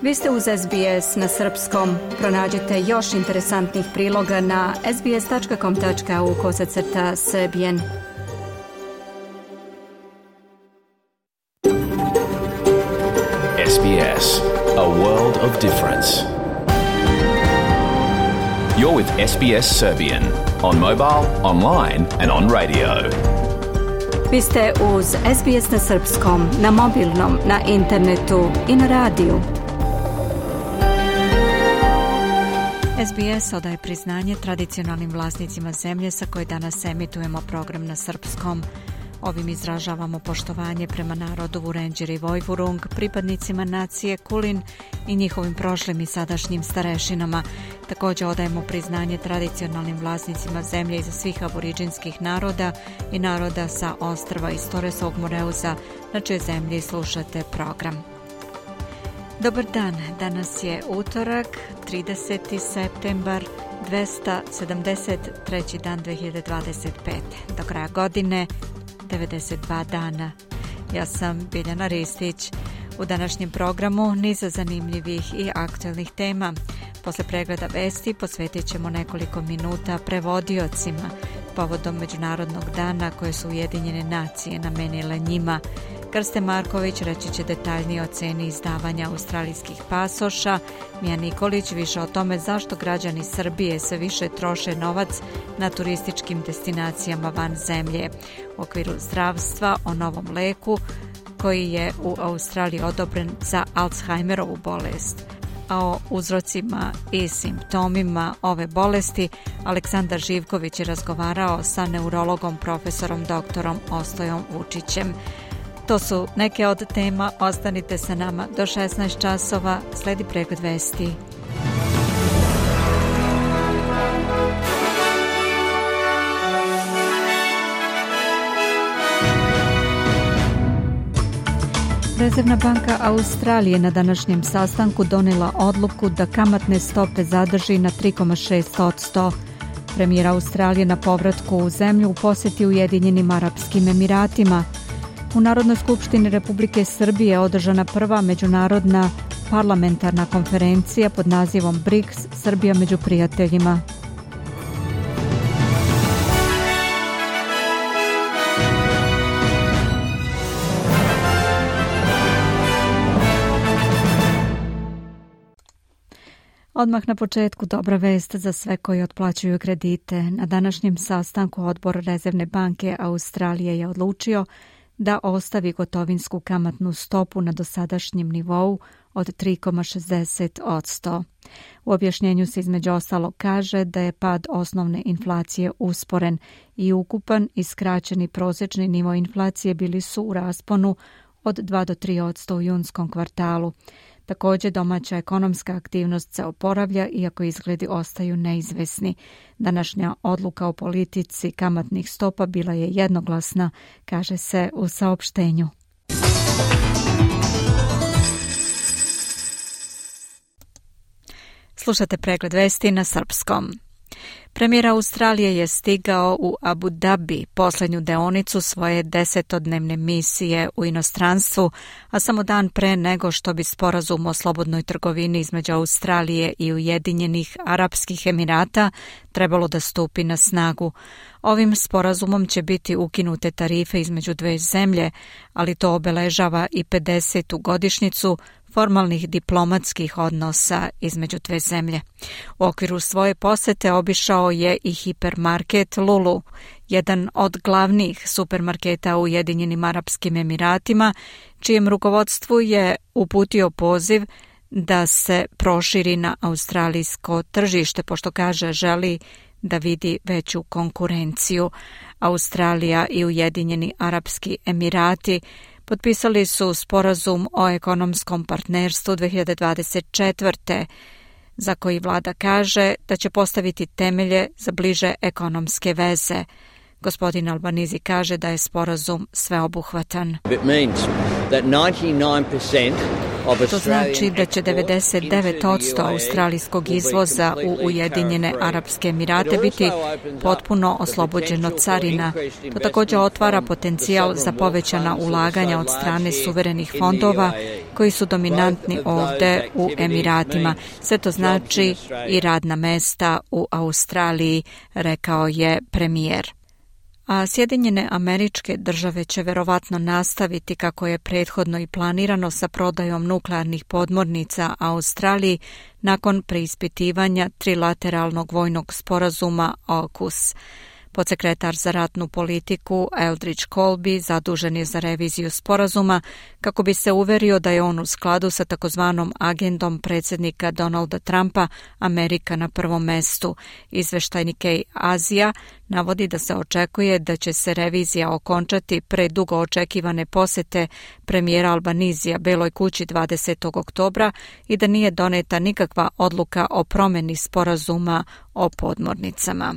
Vi ste uz SBS na srpskom. Pronađite još interesantnih priloga na sbs.com.au/serbian. SBS, a world of difference. You're with SBS Serbian on mobile, online and on radio. Vi ste uz SBS na srpskom, na mobilnom, na internetu i na radiju. SBS odaje priznanje tradicionalnim vlasnicima zemlje sa koje danas emitujemo program na srpskom. Ovim izražavamo poštovanje prema narodu Vurenđir i Vojvurung, pripadnicima nacije Kulin i njihovim prošlim i sadašnjim starešinama. Također odajemo priznanje tradicionalnim vlasnicima zemlje iza svih aboriđinskih naroda i naroda sa ostrva iz Toresovog Moreuza, na čije zemlji slušate program. Dobar dan, danas je utorak, 30. septembar, 273. dan 2025. Do kraja godine 92 dana. Ja sam Biljana Ristić. U današnjem programu niz zanimljivih i aktualnih tema. Posle pregleda vesti posvetit ćemo nekoliko minuta prevodiocima povodom Međunarodnog dana koje su Ujedinjene nacije namenile njima. Krste Marković reći će detaljnije o ceni izdavanja australijskih pasoša. Mija Nikolić više o tome zašto građani Srbije sve više troše novac na turističkim destinacijama van zemlje. U okviru zdravstva o novom leku koji je u Australiji odobren za Alzheimerovu bolest. A o uzrocima i simptomima ove bolesti Aleksandar Živković je razgovarao sa neurologom profesorom doktorom Ostojom Vučićem. To su neke od tema, ostanite sa nama do 16 časova, sledi pregled vesti. Rezervna banka Australije na današnjem sastanku donijela odluku da kamatne stope zadrži na 3,6%. Premijer Australije na povratku u zemlju u posjeti Ujedinjenim Arapskim Emiratima. U Narodnoj skupštini Republike Srbije održana prva međunarodna parlamentarna konferencija pod nazivom BRICS – Srbija među prijateljima. Odmah na početku dobra vest za sve koji otplaćuju kredite. Na današnjem sastanku Odbor Rezervne banke Australije je odlučio da ostavi gotovinsku kamatnu stopu na dosadašnjem nivou od 3,60%. U objašnjenju se između ostalog kaže da je pad osnovne inflacije usporen i ukupan i skraćeni prosječni nivo inflacije bili su u rasponu od 2 do 3% u junskom kvartalu. Također domaća ekonomska aktivnost se oporavlja iako izgledi ostaju neizvesni. Današnja odluka o politici kamatnih stopa bila je jednoglasna, kaže se u saopštenju. Slušate pregled vesti na srpskom. Premijer Australije je stigao u Abu Dhabi, posljednju deonicu svoje 10-dnevne misije u inostranstvu, a samo dan pre nego što bi sporazum o slobodnoj trgovini između Australije i Ujedinjenih Arapskih Emirata trebalo da stupi na snagu. Ovim sporazumom će biti ukinute tarife između dve zemlje, ali to obeležava i 50. godišnjicu formalnih diplomatskih odnosa između dve zemlje. U okviru svoje posete obišao je i hipermarket Lulu, jedan od glavnih supermarketa u Ujedinjenim Arapskim Emiratima, čijem rukovodstvu je uputio poziv da se proširi na australijsko tržište, pošto kaže želi da vidi veću konkurenciju. Australija i Ujedinjeni Arapski Emirati potpisali su sporazum o ekonomskom partnerstvu 2024. za koji vlada kaže da će postaviti temelje za bliže ekonomske veze. Gospodin Albanizi kaže da je sporazum sveobuhvatan. It means that 99% To znači da će 99% australijskog izvoza u Ujedinjene Arapske Emirate biti potpuno oslobođeno carina. To također otvara potencijal za povećana ulaganja od strane suverenih fondova koji su dominantni ovdje u Emiratima. Sve to znači i radna mesta u Australiji, rekao je premijer. A Sjedinjene Američke Države će verovatno nastaviti kako je prethodno i planirano sa prodajom nuklearnih podmornica Australiji nakon preispitivanja trilateralnog vojnog sporazuma AUKUS. Podsekretar za ratnu politiku Eldridge Colby zadužen je za reviziju sporazuma kako bi se uverio da je on u skladu sa takozvanom agendom predsjednika Donalda Trumpa Amerika na prvom mestu. Izveštaj Nikkei Azija navodi da se očekuje da će se revizija okončati pre dugo očekivane posete premijera Albanizija Beloj kući 20. oktobra i da nije doneta nikakva odluka o promjeni sporazuma o podmornicama.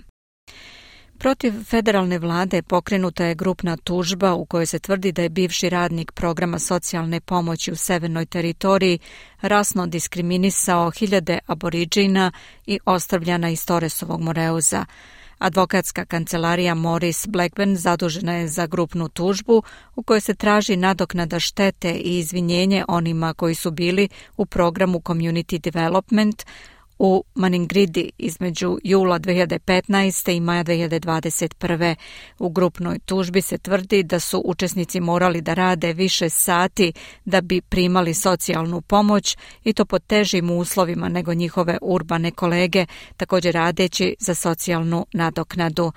Protiv federalne vlade pokrenuta je grupna tužba u kojoj se tvrdi da je bivši radnik programa socijalne pomoći u Severnoj teritoriji rasno diskriminisao hiljade aboriđina i ostavljana iz Torresovog Moreuza. Advokatska kancelarija Morris Blackburn zadužena je za grupnu tužbu u kojoj se traži nadoknada štete i izvinjenje onima koji su bili u programu Community Development u Maningridi između jula 2015. i maja 2021. U grupnoj tužbi se tvrdi da su učesnici morali da rade više sati da bi primali socijalnu pomoć i to pod težim uslovima nego njihove urbane kolege, također radeći za socijalnu nadoknadu.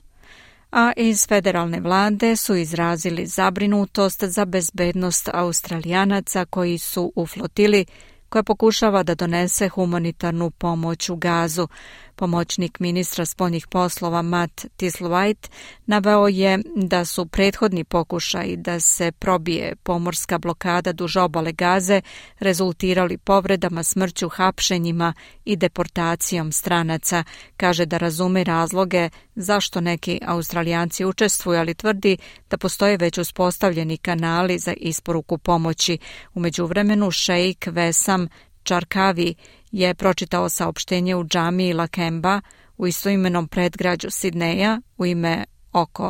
A iz federalne vlade su izrazili zabrinutost za bezbednost Australijanaca koji su u flotili koja pokušava da donese humanitarnu pomoć u Gazu. Pomoćnik ministra spoljnih poslova Matt Thistle-White naveo je da su prethodni pokušaji da se probije pomorska blokada duž obale Gaze rezultirali povredama, smrću, hapšenjima i deportacijom stranaca. Kaže da razume razloge zašto neki Australijanci učestvuju, ali tvrdi da postoje već uspostavljeni kanali za isporuku pomoći. U međuvremenu šejk Vesam Čarkavi je pročitao saopštenje u džamiji Lakemba u istoimenom predgrađu Sidneja u ime oko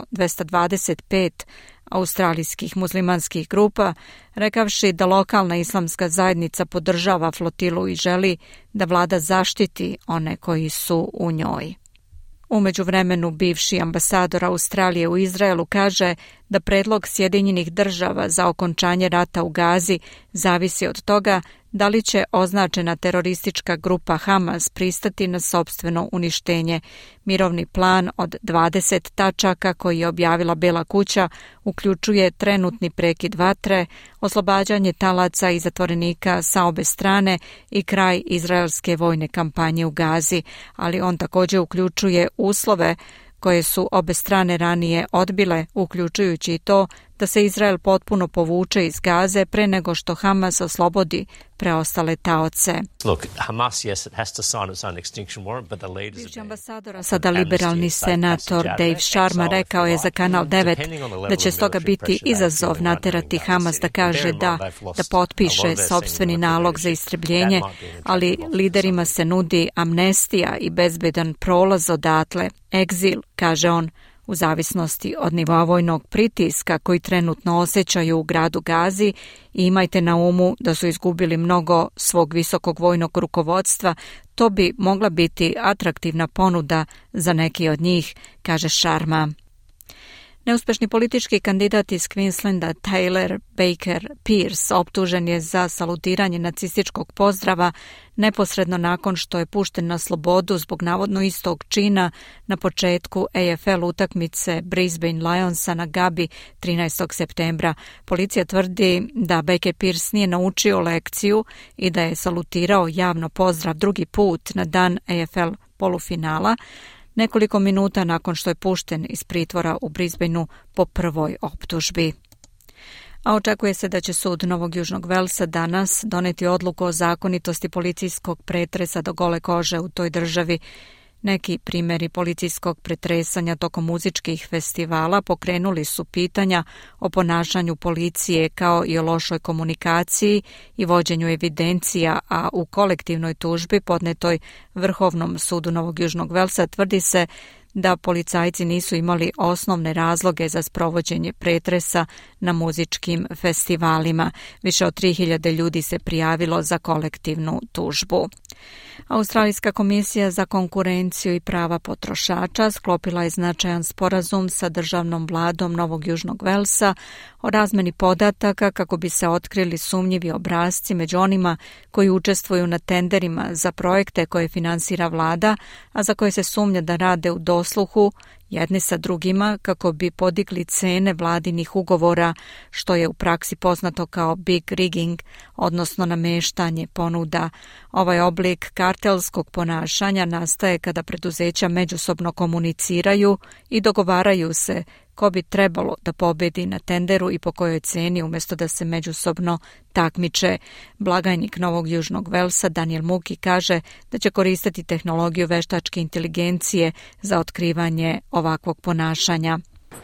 225 australijskih muslimanskih grupa, rekavši da lokalna islamska zajednica podržava flotilu i želi da vlada zaštiti one koji su u njoj. U međuvremenu bivši ambasador Australije u Izraelu kaže da predlog Sjedinjenih Država za okončanje rata u Gazi zavisi od toga da li će označena teroristička grupa Hamas pristati na sopstveno uništenje. Mirovni plan od 20 tačaka koji je objavila Bela kuća uključuje trenutni prekid vatre, oslobađanje talaca i zatvorenika sa obe strane i kraj izraelske vojne kampanje u Gazi, ali on također uključuje uslove koje su obe strane ranije odbile, uključujući i to da se Izrael potpuno povuče iz Gaze pre nego što Hamas oslobodi preostale taoce. Bivši ambasador, sada liberalni senator Dave Sharma rekao je za Kanal 9 da će stoga biti izazov naterati Hamas da kaže da potpiše sopstveni nalog za istrebljenje, ali liderima se nudi amnestija i bezbedan prolaz odatle. Egzil, kaže on, u zavisnosti od nivoa vojnog pritiska koji trenutno osjećaju u gradu Gazi, i imajte na umu da su izgubili mnogo svog visokog vojnog rukovodstva, to bi mogla biti atraktivna ponuda za neki od njih, kaže Sharma. Neuspešni politički kandidat iz Queenslanda Taylor Baker Pierce optužen je za salutiranje nacističkog pozdrava neposredno nakon što je pušten na slobodu zbog navodno istog čina na početku AFL utakmice Brisbane Lionsa na Gabi 13. septembra. Policija tvrdi da Baker Pierce nije naučio lekciju i da je salutirao javno pozdrav drugi put na dan AFL polufinala, nekoliko minuta nakon što je pušten iz pritvora u Brisbaneu po prvoj optužbi. A očekuje se da će sud Novog Južnog Velsa danas doneti odluku o zakonitosti policijskog pretresa do gole kože u toj državi. Neki primjeri policijskog pretresanja tokom muzičkih festivala pokrenuli su pitanja o ponašanju policije kao i o lošoj komunikaciji i vođenju evidencija, a u kolektivnoj tužbi podnetoj Vrhovnom sudu Novog Južnog Velsa tvrdi se da policajci nisu imali osnovne razloge za sprovođenje pretresa na muzičkim festivalima. Više od 3000 ljudi se prijavilo za kolektivnu tužbu. Australijska komisija za konkurenciju i prava potrošača sklopila je značajan sporazum sa državnom vladom Novog Južnog Velsa o razmeni podataka kako bi se otkrili sumnjivi obrasci među onima koji učestvuju na tenderima za projekte koje finansira vlada, a za koje se sumnja da rade u dosluhu jedni sa drugima kako bi podigli cene vladinih ugovora, što je u praksi poznato kao big rigging, odnosno nameštanje ponuda. Ovaj oblik kartelskog ponašanja nastaje kada preduzeća međusobno komuniciraju i dogovaraju se ko bi trebalo da pobedi na tenderu i po kojoj ceni umjesto da se međusobno takmiče. Blagajnik Novog Južnog Velsa Daniel Muki kaže da će koristiti tehnologiju veštačke inteligencije za otkrivanje ovakvog ponašanja.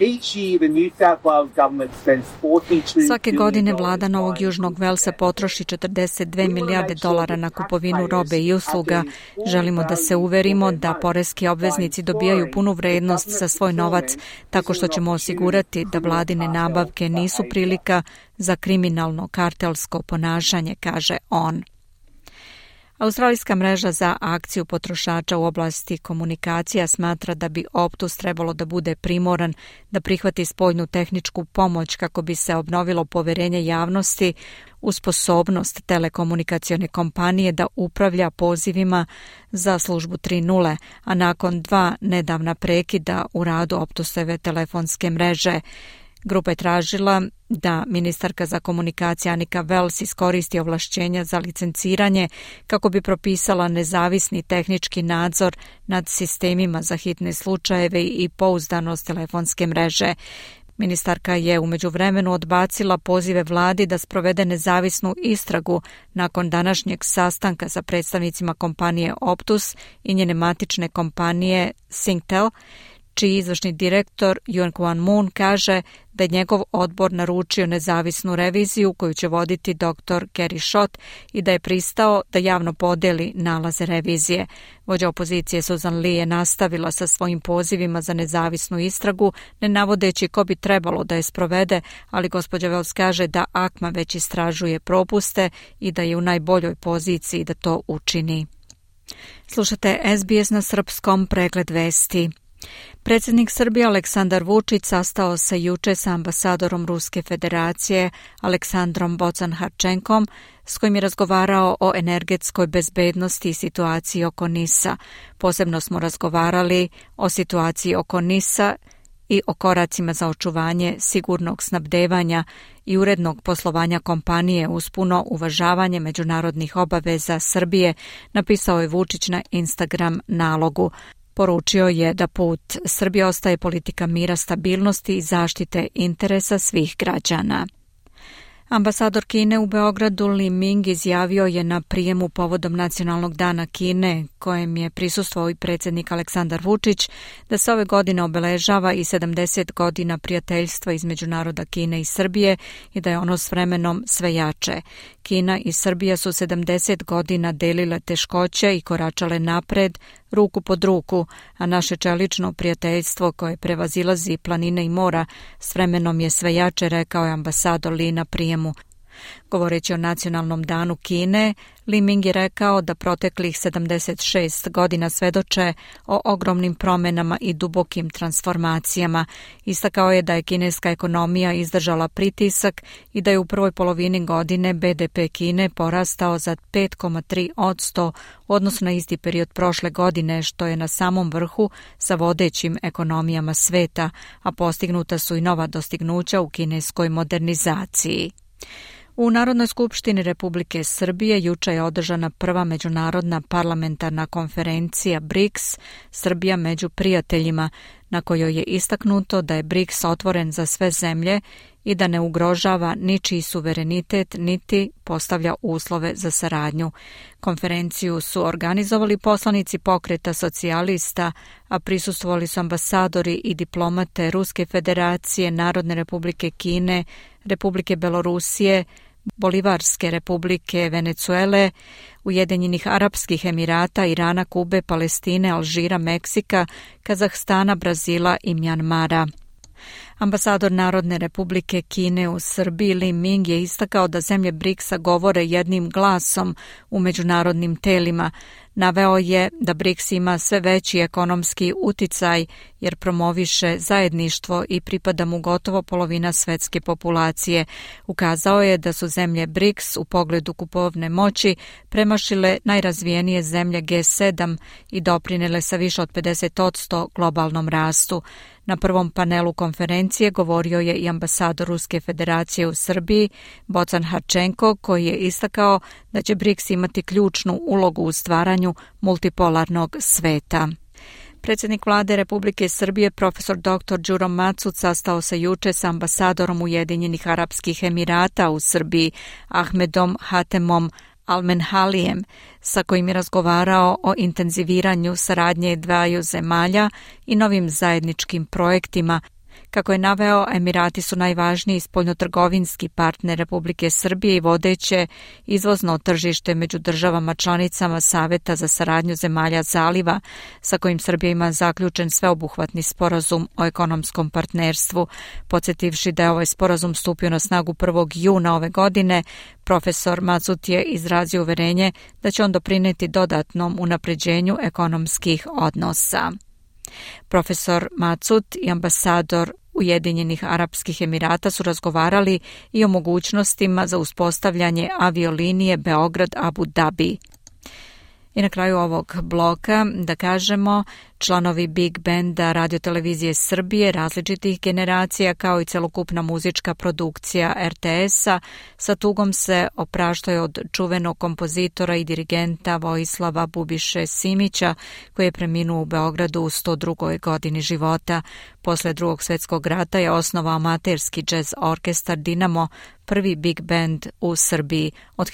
Svake godine vlada Novog Južnog Velsa potroši $42 milijarde na kupovinu robe i usluga. Želimo da se uverimo da poreski obveznici dobijaju punu vrednost za svoj novac, tako što ćemo osigurati da vladine nabavke nisu prilika za kriminalno kartelsko ponašanje, kaže on. Australijska mreža za akciju potrošača u oblasti komunikacija smatra da bi Optus trebalo da bude primoran da prihvati spoljnu tehničku pomoć kako bi se obnovilo poverenje javnosti u sposobnost telekomunikacione kompanije da upravlja pozivima za službu 3.0, a nakon 2 nedavna prekida u radu Optusove telefonske mreže. Grupa je tražila da ministarka za komunikacije Annika Wells iskoristi ovlašćenja za licenciranje kako bi propisala nezavisni tehnički nadzor nad sistemima za hitne slučajeve i pouzdanost telefonske mreže. Ministarka je u međuvremenu odbacila pozive vladi da sprovede nezavisnu istragu nakon današnjeg sastanka sa predstavnicima kompanije Optus i njene matične kompanije Singtel, čiji izvršni direktor Yuan Kuan Moon kaže da je njegov odbor naručio nezavisnu reviziju koju će voditi dr. Kerry Schott i da je pristao da javno podeli nalaze revizije. Vođa opozicije Susan Lee je nastavila sa svojim pozivima za nezavisnu istragu, ne navodeći ko bi trebalo da je sprovede, ali gospođa Wells kaže da ACMA već istražuje propuste i da je u najboljoj poziciji da to učini. Slušate SBS na srpskom, pregled vesti. Predsjednik Srbije Aleksandar Vučić sastao se juče sa ambasadorom Ruske federacije Aleksandrom Bocan-Harčenkom, s kojim je razgovarao o energetskoj bezbednosti i situaciji oko NIS-a. Posebno smo razgovarali o situaciji oko NIS-a i o koracima za očuvanje sigurnog snabdevanja i urednog poslovanja kompanije uz puno uvažavanje međunarodnih obaveza Srbije, napisao je Vučić na Instagram nalogu. Poručio je da put Srbije ostaje politika mira, stabilnosti i zaštite interesa svih građana. Ambasador Kine u Beogradu Li Ming izjavio je na prijemu povodom Nacionalnog dana Kine, kojem je prisustvovao i predsjednik Aleksandar Vučić, da se ove godine obeležava i 70 godina prijateljstva između naroda Kine i Srbije i da je ono s vremenom sve jače. Kina i Srbija su 70 godina delile teškoće i koračale napred, ruku pod ruku, a naše čelično prijateljstvo koje prevazilazi planine i mora s vremenom je sve jače, rekao je ambasador Li na prijemu. Govoreći o Nacionalnom danu Kine, Li Ming je rekao da proteklih 76 godina svedoče o ogromnim promenama i dubokim transformacijama. Istakao je da je kineska ekonomija izdržala pritisak i da je u prvoj polovini godine BDP Kine porastao za 5,3% u odnosu na isti period prošle godine, što je na samom vrhu sa vodećim ekonomijama sveta, a postignuta su i nova dostignuća u kineskoj modernizaciji. U Narodnoj skupštini Republike Srbije juče je održana prva međunarodna parlamentarna konferencija BRICS Srbija među prijateljima, na kojoj je istaknuto da je BRICS otvoren za sve zemlje i da ne ugrožava ničiji suverenitet niti postavlja uslove za saradnju. Konferenciju su organizovali poslanici Pokreta socijalista, a prisustvovali su ambasadori i diplomate Ruske federacije, Narodne republike Kine, Republike Belorusije, Bolivarske republike Venecuele, Ujedinjenih Arapskih Emirata, Irana, Kube, Palestine, Alžira, Meksika, Kazahstana, Brazila i Mjanmara. Ambasador Narodne republike Kine u Srbiji Li Ming je istakao da zemlje BRICS-a govore jednim glasom u međunarodnim telima. Naveo je da BRICS ima sve veći ekonomski uticaj jer promoviše zajedništvo i pripada mu gotovo polovina svetske populacije. Ukazao je da su zemlje BRICS u pogledu kupovne moći premašile najrazvijenije zemlje G7 i doprinele sa više od 50% globalnom rastu. Na prvom panelu konferencije govorio je i ambasador Ruske federacije u Srbiji, Bocan Harčenko, koji je istakao da će BRICS imati ključnu ulogu u stvaranju multipolarnog sveta. Predsjednik vlade Republike Srbije, profesor dr. Đuro Macuc, sastao se juče sa ambasadorom Ujedinjenih Arapskih Emirata u Srbiji, Ahmedom Hatemom Almenhalijem, sa kojim je razgovarao o intenziviranju saradnje dvaju zemalja i novim zajedničkim projektima. Kako je naveo, Emirati su najvažniji spoljnotrgovinski partner Republike Srbije i vodeće izvozno tržište među državama članicama Saveta za saradnju zemalja Zaliva, sa kojim Srbija ima zaključen sveobuhvatni sporazum o ekonomskom partnerstvu. Podsjetivši da je ovaj sporazum stupio na snagu 1. juna ove godine, profesor Macut je izrazio uverenje da će on doprineti dodatnom unapređenju ekonomskih odnosa. Profesor Macut i ambasador Ujedinjenih Arapskih Emirata su razgovarali i o mogućnostima za uspostavljanje aviolinije Beograd-Abu Dhabi. I na kraju ovog bloka da kažemo, članovi Big Benda Radiotelevizije Srbije različitih generacija kao i celokupna muzička produkcija RTS-a sa tugom se opraštaju od čuvenog kompozitora i dirigenta Vojislava Bubiše Simića, koji je preminuo u Beogradu u 102. godini života. Posle Drugog svjetskog rata je osnovao amaterski džez orkestar Dinamo, prvi big band u Srbiji. Od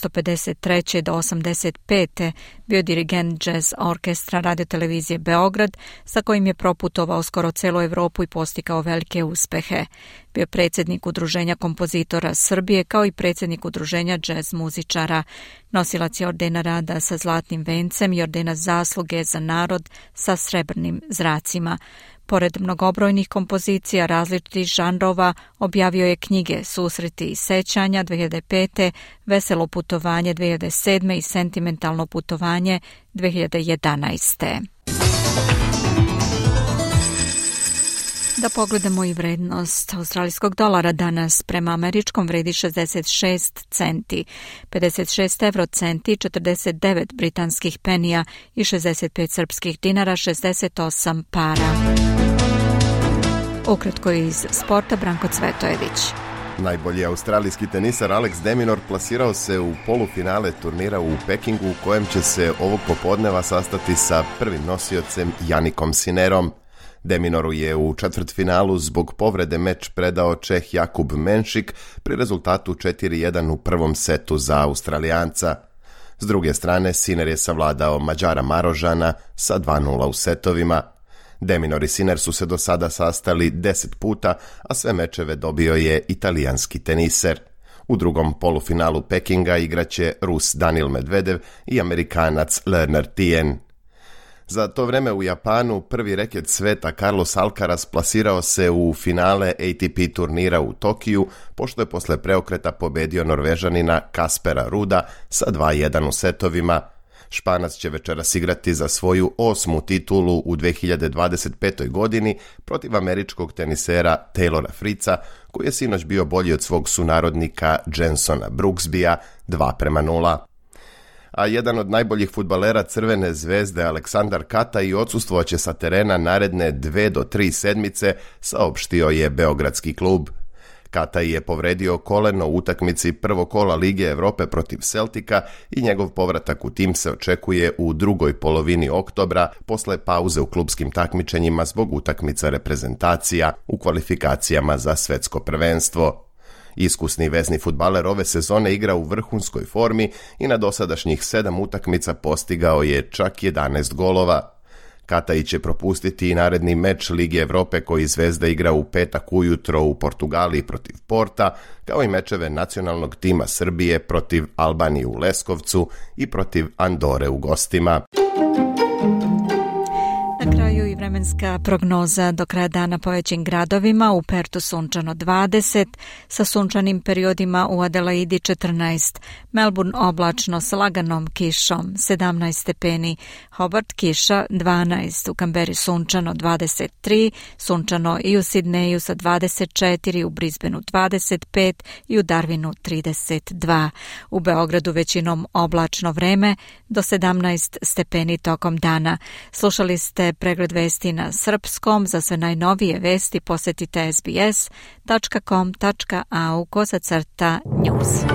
1953. do 1985. bio dirigent džez orkestra Radiotelevizije Beograd, sa kojim je proputovao skoro celu Evropu i postigao velike uspehe. Bio predsjednik Udruženja kompozitora Srbije kao i predsjednik Udruženja džez muzičara. Nosilac je ordena rada sa zlatnim vencem i ordena zasluge za narod sa srebrnim zracima. Pored mnogobrojnih kompozicija različitih žanrova, objavio je knjige Susreti i sećanja 2005. Veselo putovanje 2007. i Sentimentalno putovanje 2011. Da pogledamo i vrednost australijskog dolara danas prema američkom vredi 66 centi, 56 eurocenti, 49 britanskih penija i 65 srpskih dinara, 68 para. Ukratko iz sporta, Branko Cvetojević. Najbolji australijski tenisar Alex de Minaur plasirao se u polufinale turnira u Pekingu u kojem će se ovog popodneva sastati sa prvim nosiocem Janikom Sinerom. De Minauru je u četvrtfinalu zbog povrede meč predao Čeh Jakub Menšik pri rezultatu 4-1 u prvom setu za Australijanca. S druge strane, Sinner je savladao Mađara Marožana sa 2-0 u setovima. De Minaur i Sinner su se do sada sastali 10 puta, a sve mečeve dobio je italijanski teniser. U drugom polufinalu Pekinga igraće Rus Danil Medvedev i Amerikanac Lerner Tien. Za to vreme u Japanu prvi reket sveta Carlos Alcaraz plasirao se u finale ATP turnira u Tokiju, pošto je posle preokreta pobedio Norvežanina Kaspera Ruda sa 2-1 u setovima. Španac će večeras igrati za svoju 8. titulu u 2025. godini protiv američkog tenisera Taylora Fritza, koji je sinoć bio bolji od svog sunarodnika Jensona Brooksbya 2-0. A jedan od najboljih fudbalera Crvene zvezde, Aleksandar Kata, i odsustvovaće sa terena naredne 2 do 3 sedmice, saopštio je beogradski klub. Kataj je povredio koleno u utakmici prvog kola Lige Europe protiv Celtica i njegov povratak u tim se očekuje u drugoj polovini oktobra posle pauze u klupskim takmičenjima zbog utakmica reprezentacija u kvalifikacijama za svetsko prvenstvo. Iskusni vezni fudbaler ove sezone igra u vrhunskoj formi i na dosadašnjih 7 utakmica postigao je čak 11 golova. Kataj će propustiti i naredni meč Lige Europe koji Zvezda igra u petak ujutro u Portugaliji protiv Porta, kao i mečeve nacionalnog tima Srbije protiv Albanije u Leskovcu i protiv Andore u gostima. Na kraju i vremenska prognoza do kraja dana po većim gradovima, u Pertu sunčano 20, sa sunčanim periodima u Adelaidi 14, Melbourne oblačno s laganom kišom 17 stepeni, Hobart kiša 12, u Kamberi sunčano 23, sunčano i u Sidneju sa 24, u Brisbaneu 25 i u Darwinu 32. U Beogradu većinom oblačno vreme do 17 stepeni tokom dana. Slušali ste pregled vesti na srpskom. Za sve najnovije vesti posetite sbs.com.au/news.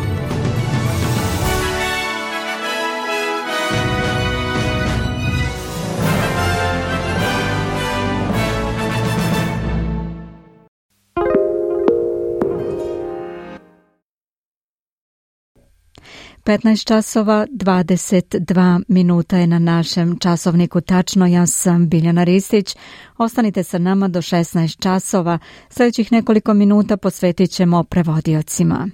(15:22) je na našem časovniku tačno. Ja sam Biljana Ristić. Ostanite sa nama do 16 časova. Sljedećih nekoliko minuta posvetit ćemo prevodiocima.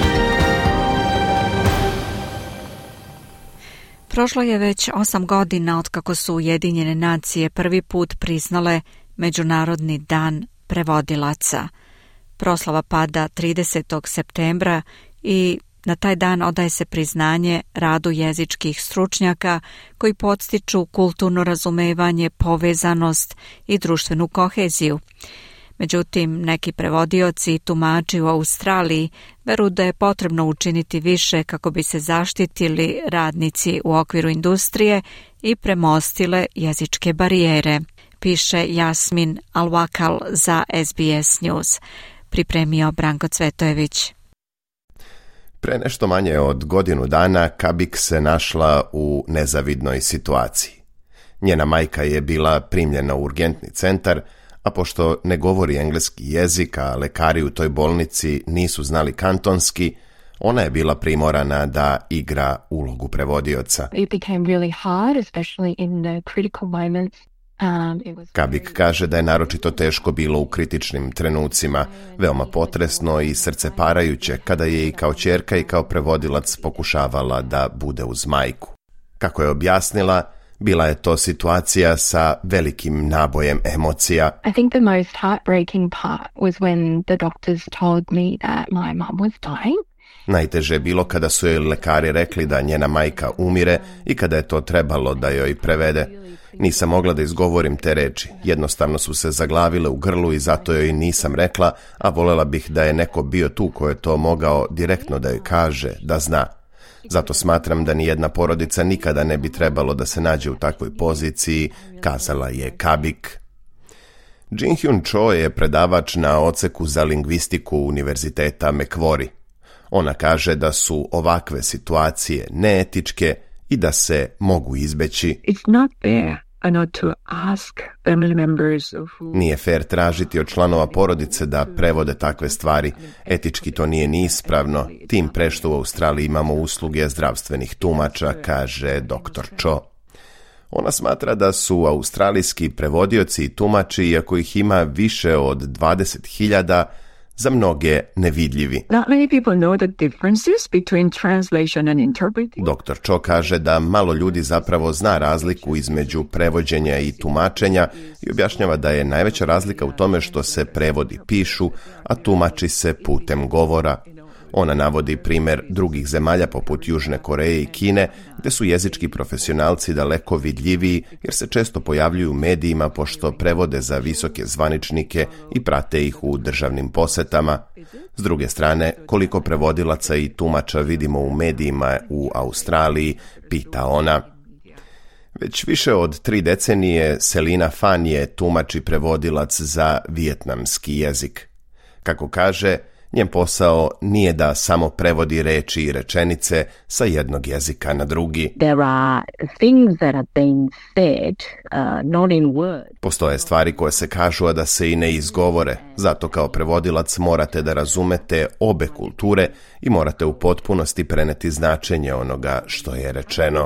Prošlo je već 8 godina otkako su Ujedinjene nacije prvi put priznale Međunarodni dan prevodilaca. Proslava pada 30. septembra i na taj dan odaje se priznanje radu jezičkih stručnjaka koji podstiču kulturno razumevanje, povezanost i društvenu koheziju. Međutim, neki prevodioci i tumači u Australiji veruju da je potrebno učiniti više kako bi se zaštitili radnici u okviru industrije i premostile jezičke barijere, piše Jasmin Alwakal za SBS News. Pripremio Branko Cvetojević. Pre nešto manje od godinu dana Kabik se našla u nezavidnoj situaciji. Njena majka je bila primljena u urgentni centar, a pošto ne govori engleski jezik, a lekari u toj bolnici nisu znali kantonski, ona je bila primorana da igra ulogu prevodioca. It became really hard, especially in the critical moments. Kabik kaže da je naročito teško bilo u kritičnim trenucima, veoma potresno i srceparajuće kada je i kao ćerka i kao prevodilac pokušavala da bude uz majku. Kako je objasnila, bila je to situacija sa velikim nabojem emocija. I think the most heartbreaking part was when the doctors told me that my mom was dying. Najteže je bilo kada su joj lekari rekli da njena majka umire i kada je to trebalo da joj prevede. Nisam mogla da izgovorim te reči, jednostavno su se zaglavile u grlu i zato joj nisam rekla, a voljela bih da je neko bio tu ko je to mogao direktno da joj kaže, da zna. Zato smatram da nijedna porodica nikada ne bi trebalo da se nađe u takvoj poziciji, kazala je Kabik. Jin-Hyun Cho je predavač na odseku za lingvistiku Univerziteta Macquarie. Ona kaže da su ovakve situacije neetičke i da se mogu izbeći. Nije fair tražiti od članova porodice da prevode takve stvari. Etički to nije ni ispravno, tim pre što u Australiji imamo usluge zdravstvenih tumača, kaže dr. Cho. Ona smatra da su australijski prevodioci i tumači, iako ih ima više od 20.000, za mnoge nevidljivi. Dr. Cho kaže da malo ljudi zapravo zna razliku između prevođenja i tumačenja i objašnjava da je najveća razlika u tome što se prevodi pišu, a tumači se putem govora. Ona navodi primjer drugih zemalja poput Južne Koreje i Kine, gdje su jezički profesionalci daleko vidljiviji jer se često pojavljuju u medijima pošto prevode za visoke zvaničnike i prate ih u državnim posetama. S druge strane, koliko prevodilaca i tumača vidimo u medijima u Australiji, pita ona. Već više od 3 decenije Selina Fan je tumač i prevodilac za vijetnamski jezik. Kako kaže, njen posao nije da samo prevodi reči i rečenice sa jednog jezika na drugi. There are things that are being said, not in words. Postoje stvari koje se kažu, a da se i ne izgovore. Zato kao prevodilac morate da razumete obe kulture i morate u potpunosti preneti značenje onoga što je rečeno.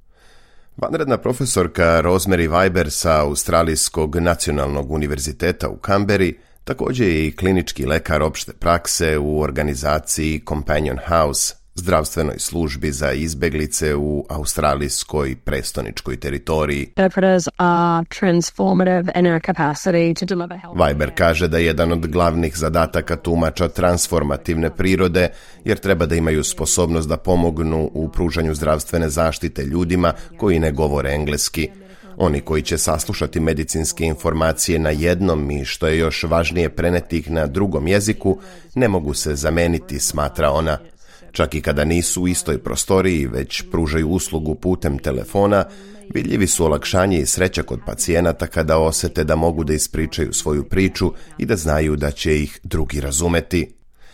Vanredna profesorka Rosemary Weiber sa Australijskog nacionalnog univerziteta u Kamberi također je i klinički lekar opšte prakse u organizaciji Companion House, zdravstvenoj službi za izbeglice u australijskoj prestoničkoj teritoriji. Interpreters are transformative in our capacity to deliver health. Weiber kaže da je jedan od glavnih zadataka tumača transformativne prirode, jer treba da imaju sposobnost da pomognu u pružanju zdravstvene zaštite ljudima koji ne govore engleski. Oni koji će saslušati medicinske informacije na jednom i, što je još važnije, preneti ih na drugom jeziku, ne mogu se zameniti, smatra ona. Čak i kada nisu u istoj prostoriji, već pružaju uslugu putem telefona, vidljivi su olakšanje i sreća kod pacijenata kada osete da mogu da ispričaju svoju priču i da znaju da će ih drugi razumeti.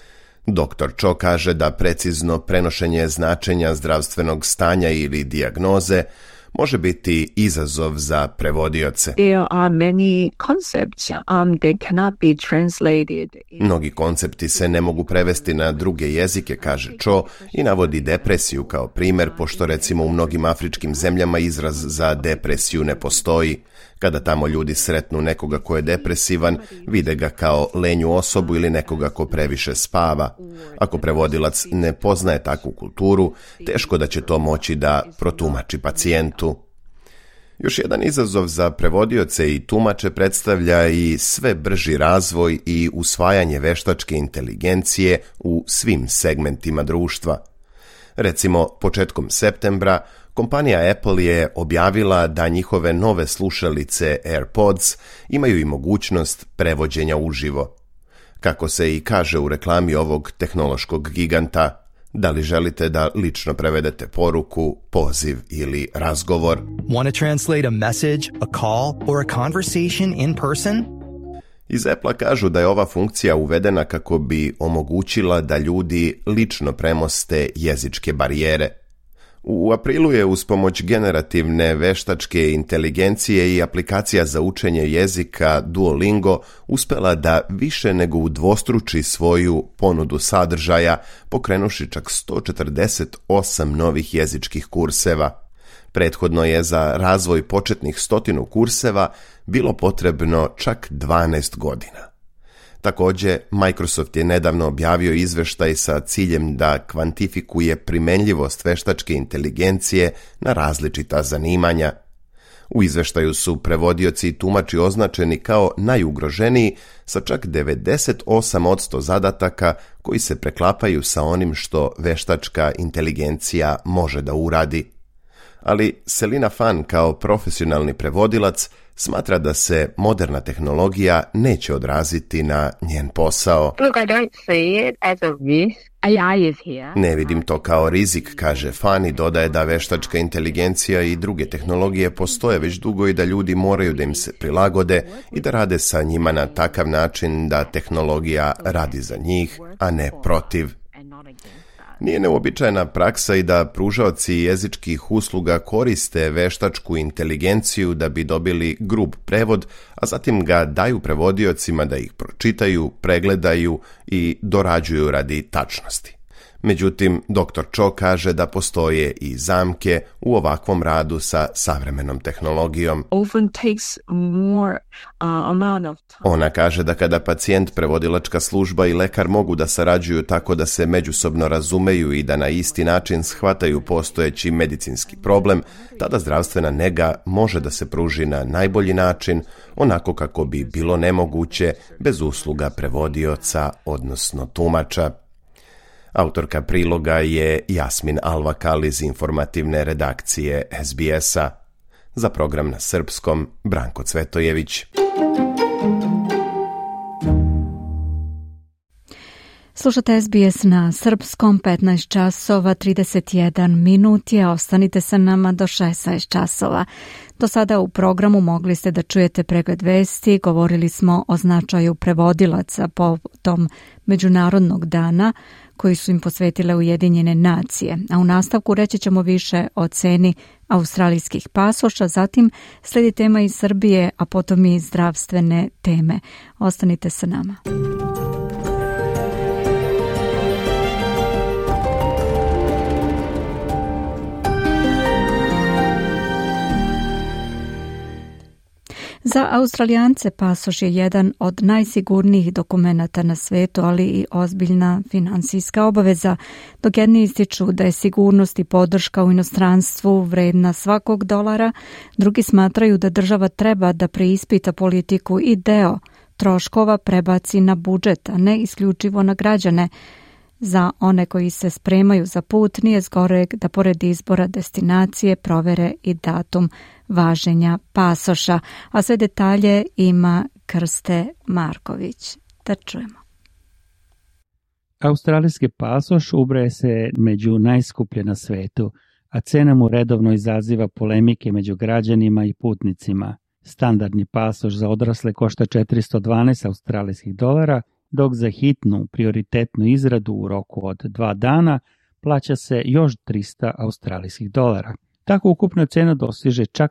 Dr. Cho kaže da precizno prenošenje značenja zdravstvenog stanja ili dijagnoze može biti izazov za prevodioce. There are many concepts that cannot be translated. Mnogi koncepti se ne mogu prevesti na druge jezike, kaže Cho, i navodi depresiju kao primjer, pošto recimo u mnogim afričkim zemljama izraz za depresiju ne postoji. Kada tamo ljudi sretnu nekoga ko je depresivan, vide ga kao lenju osobu ili nekoga ko previše spava. Ako prevodilac ne poznaje takvu kulturu, teško da će to moći da protumači pacijentu. Još jedan izazov za prevodioce i tumače predstavlja i sve brži razvoj i usvajanje veštačke inteligencije u svim segmentima društva. Recimo, početkom septembra, kompanija Apple je objavila da njihove nove slušalice AirPods imaju i mogućnost prevođenja uživo. Kako se i kaže u reklami ovog tehnološkog giganta, da li želite da lično prevedete poruku, poziv ili razgovor? Want to translate a message, a call, or a conversation in person? Iz Apple kažu da je ova funkcija uvedena kako bi omogućila da ljudi lično premoste jezičke barijere. U aprilu je uz pomoć generativne veštačke inteligencije i aplikacija za učenje jezika Duolingo uspela da više nego udvostruči svoju ponudu sadržaja, pokrenuši čak 148 novih jezičkih kurseva. Prethodno je za razvoj početnih 100 kurseva bilo potrebno čak 12 godina. Također, Microsoft je nedavno objavio izveštaj sa ciljem da kvantifikuje primenljivost veštačke inteligencije na različita zanimanja. U izveštaju su prevodioci i tumači označeni kao najugroženiji sa čak 98% zadataka koji se preklapaju sa onim što veštačka inteligencija može da uradi. Ali Selina Fan kao profesionalni prevodilac smatra da se moderna tehnologija neće odraziti na njen posao. Look, I don't see it as a risk. AI is here. Ne vidim to kao rizik, kaže Fan, i dodaje da veštačka inteligencija i druge tehnologije postoje već dugo i da ljudi moraju da im se prilagode i da rade sa njima na takav način da tehnologija radi za njih, a ne protiv. Nije neuobičajena praksa i da pružaoci jezičkih usluga koriste veštačku inteligenciju da bi dobili grub prevod, a zatim ga daju prevodiocima da ih pročitaju, pregledaju i dorađuju radi tačnosti. Međutim, dr. Cho kaže da postoje i zamke u ovakvom radu sa savremenom tehnologijom. Ona kaže da kada pacijent, prevodilačka služba i lekar mogu da sarađuju tako da se međusobno razumeju i da na isti način shvataju postojeći medicinski problem, tada zdravstvena nega može da se pruži na najbolji način, onako kako bi bilo nemoguće bez usluga prevodioca, odnosno tumača. Autorka priloga je Jasmin Alvakal iz informativne redakcije SBS-a. Za program na srpskom, Branko Cvetojević. Slušate SBS na srpskom, 15 časova 31 minut je, ostanite sa nama do 16 časova. Do sada u programu mogli ste da čujete pregled vesti, govorili smo o značaju prevodilaca povodom Međunarodnog dana koji su im posvetile Ujedinjene nacije, a u nastavku reći ćemo više o ceni australijskih pasoša, zatim slijedi tema iz Srbije, a potom i zdravstvene teme. Ostanite sa nama. Za Australijance pasoš je jedan od najsigurnijih dokumenata na svetu, ali i ozbiljna finansijska obaveza, dok jedni ističu da je sigurnost i podrška u inostranstvu vredna svakog dolara, drugi smatraju da država treba da preispita politiku i deo troškova prebaci na budžet, a ne isključivo na građane. Za one koji se spremaju za put nije zgoreg da pored izbora destinacije provere i datum važenja pasoša, a sve detalje ima Krste Marković. Da čujemo. Australijski pasoš ubraja se među najskuplje na svetu, a cena mu redovno izaziva polemike među građanima i putnicima. Standardni pasoš za odrasle košta 412 australijskih dolara, dok za hitnu prioritetnu izradu u roku od 2 dana plaća se još 300 australijskih dolara. Tako ukupna cena dostiže čak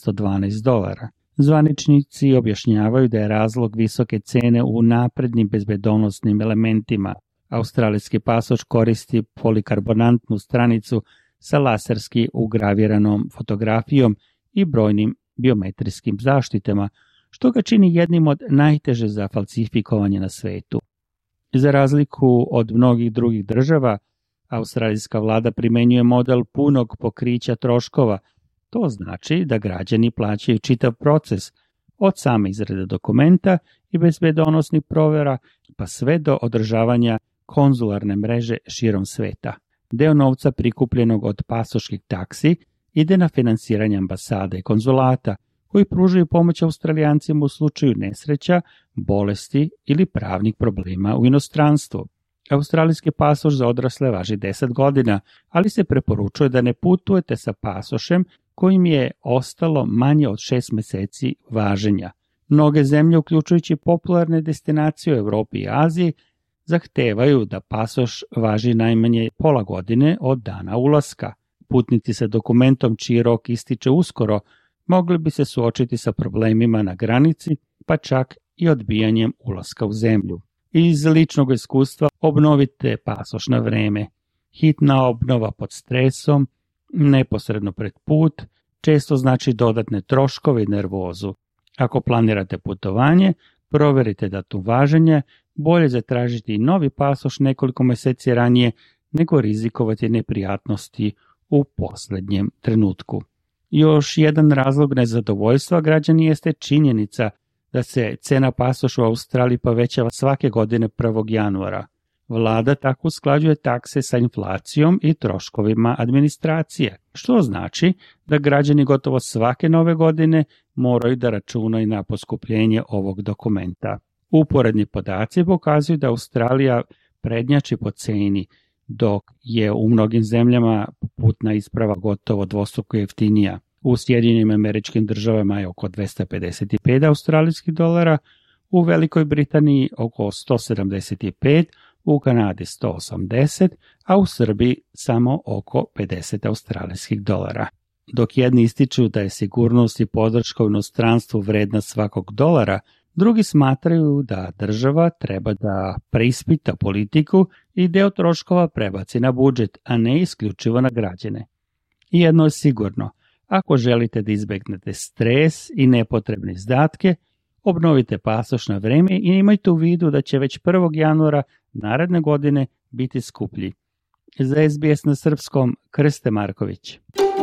712 dolara. Zvaničnici objašnjavaju da je razlog visoke cene u naprednim bezbedonosnim elementima. Australijski pasoš koristi polikarbonatnu stranicu sa laserski ugraviranom fotografijom i brojnim biometrijskim zaštitama, što ga čini jednim od najteže za falsifikovanje na svetu. Za razliku od mnogih drugih država, australijska vlada primenjuje model punog pokrića troškova. To znači da građani plaćaju čitav proces, od same izrade dokumenta i bezbedonosnih provjera, pa sve do održavanja konzularne mreže širom sveta. Deo novca prikupljenog od pasoških taksi ide na finansiranje ambasade i konzulata, koji pružaju pomoć Australijancima u slučaju nesreća, bolesti ili pravnih problema u inostranstvu. Australijski pasoš za odrasle važi 10 godina, ali se preporučuje da ne putujete sa pasošem kojim je ostalo manje od 6 mjeseci važenja. Mnoge zemlje, uključujući popularne destinacije u Europi i Aziji, zahtevaju da pasoš važi najmanje pola godine od dana ulaska. Putnici sa dokumentom čiji rok ističe uskoro mogli bi se suočiti sa problemima na granici, pa čak i odbijanjem ulaska u zemlju. Iz ličnog iskustva obnovite pasoš na vreme. Hitna obnova pod stresom, neposredno pred put, često znači dodatne troškove i nervozu. Ako planirate putovanje, provjerite datum važenja, bolje zatražiti novi pasoš nekoliko mjeseci ranije nego rizikovati neprijatnosti u posljednjem trenutku. Još jedan razlog nezadovoljstva građani jeste činjenica da se cena pasoša u Australiji povećava svake godine 1. januara. Vlada tako usklađuje takse sa inflacijom i troškovima administracije, što znači da građani gotovo svake nove godine moraju da računaju na poskupljenje ovog dokumenta. Uporedni podaci pokazuju da Australija prednjači po ceni, dok je u mnogim zemljama putna isprava gotovo dvostruko jeftinija. U Sjedinjenim Američkim Državama je oko 255 australijskih dolara, u Velikoj Britaniji oko 175, u Kanadi 180, a u Srbiji samo oko 50 australijskih dolara. Dok jedni ističu da je sigurnost i podrška u inostranstvu vredna svakog dolara, drugi smatraju da država treba da preispita politiku i deo troškova prebaci na budžet, a ne isključivo na građane. I jedno je sigurno, ako želite da izbegnete stres i nepotrebne izdatke, obnovite pasoš na vreme i imajte u vidu da će već 1. januara naredne godine biti skuplji. Za SBS na srpskom, Krste Marković.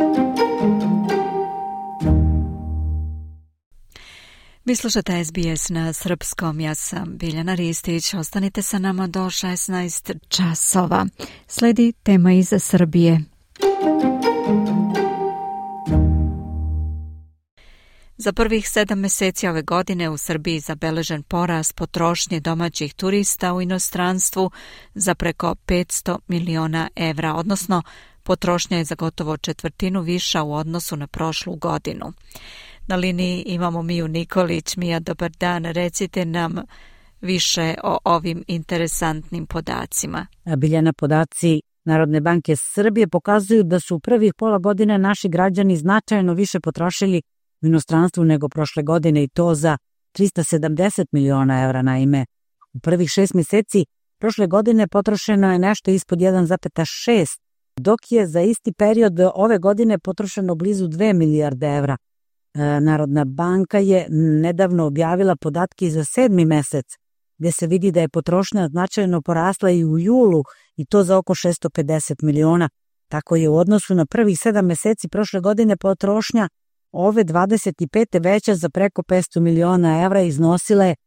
Vi slušate SBS na srpskom, ja sam Biljana Ristić, ostanite sa nama do 16 časova. Sledi tema iz Srbije. Za prvih 7 meseci ove godine u Srbiji zabeležen porast potrošnje domaćih turista u inostranstvu za preko 500 miliona evra, odnosno potrošnja je za gotovo četvrtinu viša u odnosu na prošlu godinu. Na liniji imamo Miju Nikolić. Mija, dobar dan. Recite nam više o ovim interesantnim podacima. Biljana, podaci Narodne banke Srbije pokazuju da su u prvih pola godine naši građani značajno više potrošili u inostranstvu nego prošle godine i to za 370 miliona evra. Naime, u prvih 6 meseci prošle godine potrošeno je nešto ispod 1,6, dok je za isti period ove godine potrošeno blizu 2 milijarde evra. Narodna banka je nedavno objavila podatke za 7. mesec, gdje se vidi da je potrošnja značajno porasla i u julu i to za oko 650 miliona. Tako je u odnosu na prvih 7 meseci prošle godine potrošnja ove 25. veća za preko 500 miliona evra, iznosila je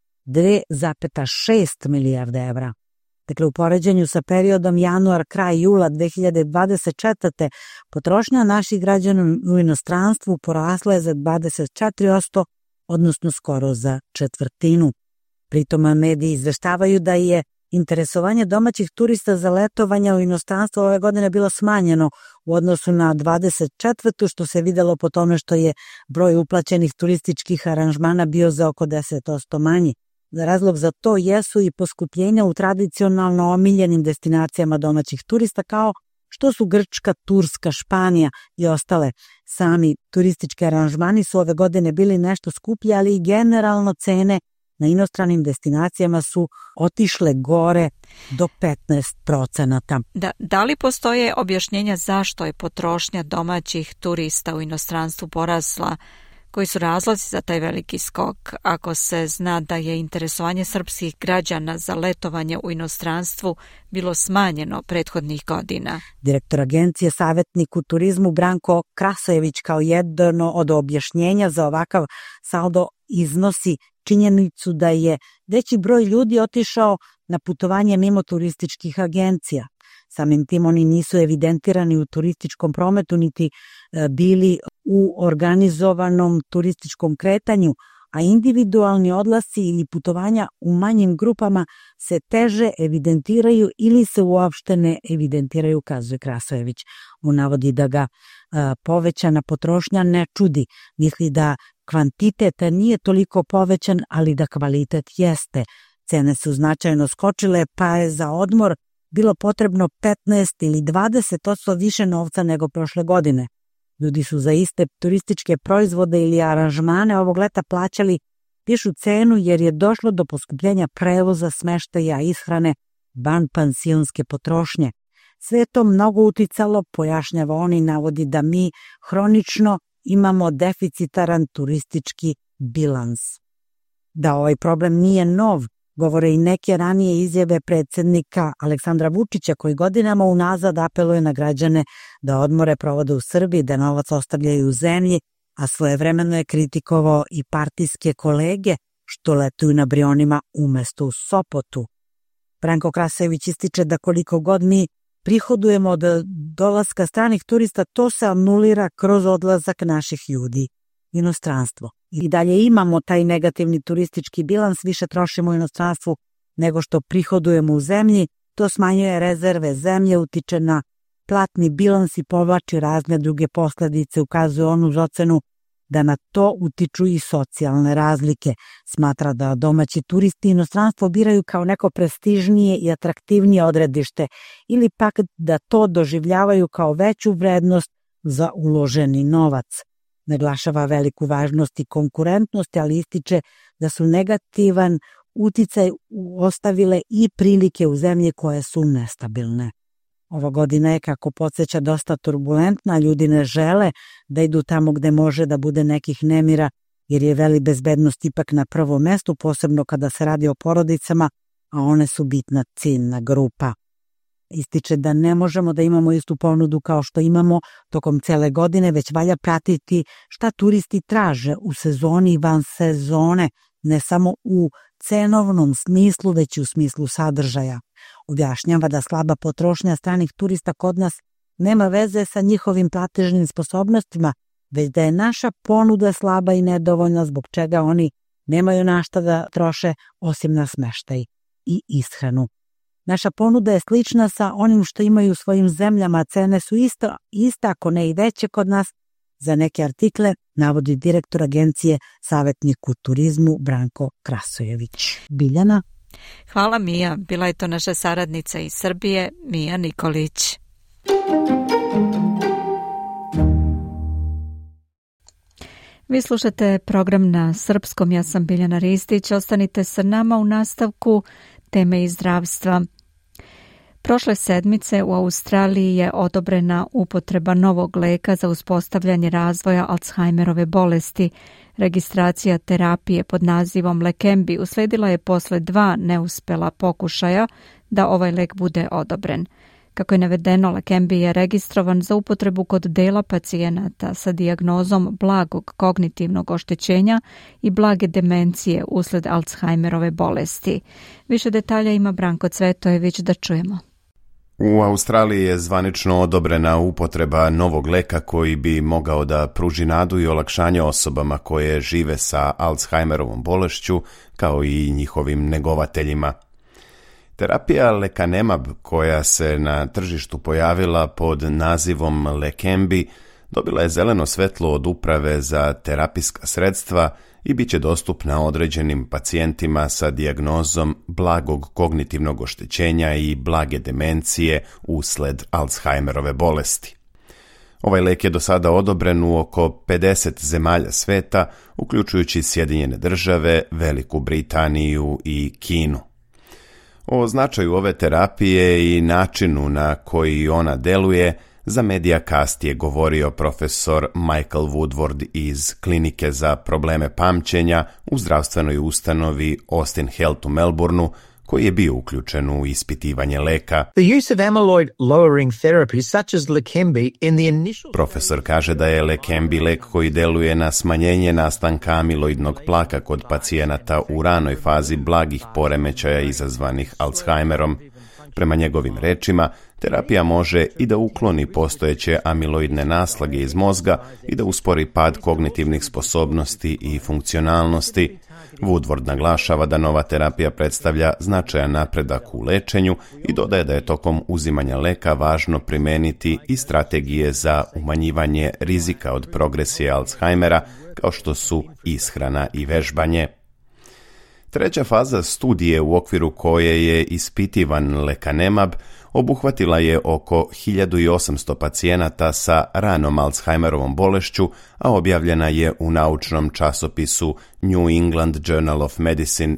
2,6 milijarde evra. Dakle, u poređenju sa periodom januar-kraj jula 2024. potrošnja naših građana u inostranstvu porasla je za 24%, odnosno skoro za četvrtinu. Pritom mediji izveštavaju da je interesovanje domaćih turista za letovanja u inostranstvo ove godine bilo smanjeno u odnosu na 24. što se videlo po tome što je broj uplaćenih turističkih aranžmana bio za oko 10% manji. Razlog za to jesu i poskupljenja u tradicionalno omiljenim destinacijama domaćih turista kao što su Grčka, Turska, Španija i ostale. Sami turistički aranžmani su ove godine bili nešto skuplji, ali i generalno cene na inostranim destinacijama su otišle gore do 15%. Da li postoje objašnjenja zašto je potrošnja domaćih turista u inostranstvu porasla? Koji su razlozi za taj veliki skok, ako se zna da je interesovanje srpskih građana za letovanje u inostranstvu bilo smanjeno prethodnih godina? Direktor agencije savjetnik u turizmu Branko Krasajević kao jedno od objašnjenja za ovakav saldo iznosi činjenicu da je veći broj ljudi otišao na putovanje mimo turističkih agencija. Samim tim oni nisu evidentirani u turističkom prometu niti bili u organizovanom turističkom kretanju, a individualni odlasci ili putovanja u manjim grupama se teže evidentiraju ili se uopšte ne evidentiraju, kazuje Krasajević. On navodi da ga povećana potrošnja ne čudi, misli da kvantitet nije toliko povećan, ali da kvalitet jeste. Cene su značajno skočile, pa je za odmor bilo potrebno 15 ili 20% više novca nego prošle godine. Ljudi su za iste turističke proizvode ili aranžmane ovog leta plaćali višu cenu jer je došlo do poskupljenja prevoza, smeštaja, ishrane, vanpansionske potrošnje. Sve je to mnogo uticalo, pojašnjava on i navodi da mi hronično imamo deficitaran turistički bilans. Da ovaj problem nije nov, govore i neke ranije izjave predsjednika Aleksandra Vučića koji godinama unazad apeluje na građane da odmore provode u Srbiji, da novac ostavljaju u zemlji, a svojevremeno je kritikovao i partijske kolege što letuju na Brionima umesto u Sopotu. Branko Krasajević ističe da koliko god mi prihodujemo od dolaska stranih turista, to se anulira kroz odlazak naših ljudi u inostranstvo. I dalje imamo taj negativni turistički bilans, više trošimo u inostranstvu nego što prihodujemo u zemlji, to smanjuje rezerve zemlje, utiče na platni bilans i povlači razne druge posljedice, ukazuje on uz ocenu da na to utiču i socijalne razlike. Smatra da domaći turisti inostranstvo biraju kao neko prestižnije i atraktivnije odredište ili pak da to doživljavaju kao veću vrednost za uloženi novac. Naglašava veliku važnost i konkurentnost, ali ističe da su negativan uticaj ostavile i prilike u zemlji koje su nestabilne. Ova godina je, kako podsjeća, dosta turbulentna, ljudi ne žele da idu tamo gde može da bude nekih nemira, jer je veli bezbednost ipak na prvom mestu, posebno kada se radi o porodicama, a one su bitna ciljna grupa. Ističe da ne možemo da imamo istu ponudu kao što imamo tokom cele godine, već valja pratiti šta turisti traže u sezoni i van sezone, ne samo u cenovnom smislu, već i u smislu sadržaja. Objašnjava da slaba potrošnja stranih turista kod nas nema veze sa njihovim platežnim sposobnostima, već da je naša ponuda slaba i nedovoljna zbog čega oni nemaju na šta da troše osim na smeštaj i ishranu. Naša ponuda je slična sa onim što imaju u svojim zemljama, cene su ista ako ne i veće kod nas za neke artikle, navodi direktor agencije Savetnik u turizmu Branko Krasojević. Biljana? Hvala Mija, bila je to naša saradnica iz Srbije, Mija Nikolić. Vi slušate program na srpskom, ja sam Biljana Ristić, ostanite sa nama u nastavku teme iz zdravstva. Prošle sedmice u Australiji je odobrena upotreba novog leka za uspostavljanje razvoja Alzheimerove bolesti. Registracija terapije pod nazivom Leqembi usledila je posle 2 neuspela pokušaja da ovaj lek bude odobren. Kako je navedeno, Leqembi je registrovan za upotrebu kod dela pacijenata sa dijagnozom blagog kognitivnog oštećenja i blage demencije usled Alzheimerove bolesti. Više detalja ima Branko Cvetojević, da čujemo. U Australiji je zvanično odobrena upotreba novog leka koji bi mogao da pruži nadu i olakšanje osobama koje žive sa Alzheimerovom bolešću, kao i njihovim negovateljima. Terapija lecanemab, koja se na tržištu pojavila pod nazivom Leqembi, dobila je zeleno svetlo od Uprave za terapijska sredstva i bit će dostupna određenim pacijentima sa dijagnozom blagog kognitivnog oštećenja i blage demencije usled Alzheimerove bolesti. Ovaj lek je do sada odobren u oko 50 zemalja sveta, uključujući Sjedinjene Države, Veliku Britaniju i Kinu. O značaju ove terapije i načinu na koji ona deluje za Mediacast je govorio profesor Michael Woodward iz Klinike za probleme pamćenja u zdravstvenoj ustanovi Austin Health u Melbourneu, koji je bio uključen u ispitivanje leka. Profesor kaže da je Leqembi lek koji deluje na smanjenje nastanka amiloidnog plaka kod pacijenata u ranoj fazi blagih poremećaja izazvanih Alzheimerom. Prema njegovim rečima, terapija može i da ukloni postojeće amiloidne naslage iz mozga i da uspori pad kognitivnih sposobnosti i funkcionalnosti. Woodward naglašava da nova terapija predstavlja značajan napredak u lečenju i dodaje da je tokom uzimanja leka važno primeniti i strategije za umanjivanje rizika od progresije Alzheimera, kao što su ishrana i vežbanje. Treća faza studije u okviru koje je ispitivan lecanemab obuhvatila je oko 1800 pacijenata sa ranom Alzheimerovom bolešću, a objavljena je u naučnom časopisu New England Journal of Medicine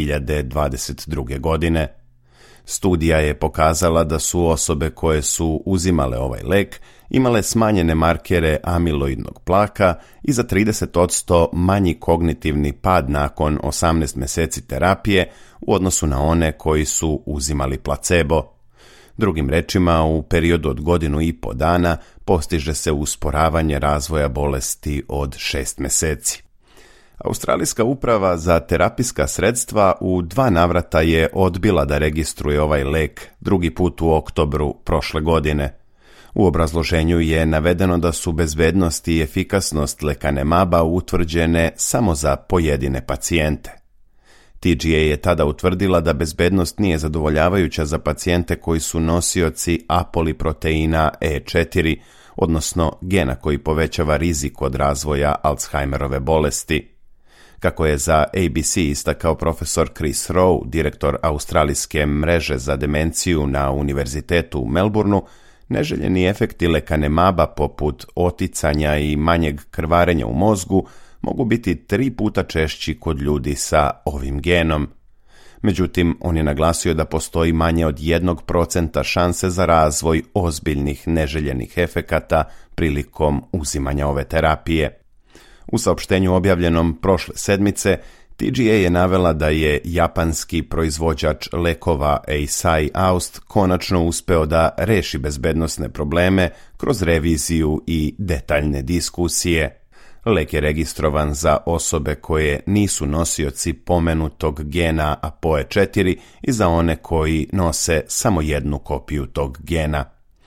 2022. godine. Studija je pokazala da su osobe koje su uzimale ovaj lek imale smanjene markere amiloidnog plaka i za 30% manji kognitivni pad nakon 18 meseci terapije u odnosu na one koji su uzimali placebo. Drugim rečima, u periodu od 1,5 dana postiže se usporavanje razvoja bolesti od 6 meseci. Australijska uprava za terapijska sredstva u 2 navrata je odbila da registruje ovaj lek, drugi put u oktobru prošle godine. U obrazloženju je navedeno da su bezbednost i efikasnost lecanemaba utvrđene samo za pojedine pacijente. TGA je tada utvrdila da bezbednost nije zadovoljavajuća za pacijente koji su nosioci apoliproteina E4, odnosno gena koji povećava rizik od razvoja Alzheimerove bolesti. Kako je za ABC istakao profesor Chris Rowe, direktor Australijske mreže za demenciju na Univerzitetu u Melbourneu, neželjeni efekti lecanemaba poput oticanja i manjeg krvarenja u mozgu mogu biti 3 puta češći kod ljudi sa ovim genom. Međutim, on je naglasio da postoji manje od 1% šanse za razvoj ozbiljnih neželjenih efekata prilikom uzimanja ove terapije. U saopštenju objavljenom prošle sedmice, TGA je navela da je japanski proizvođač lekova Eisai Aust konačno uspeo da reši bezbednosne probleme kroz reviziju i detaljne diskusije. Lek je registrovan za osobe koje nisu nosioci pomenutog gena APOE4 i za one koji nose samo jednu kopiju tog gena.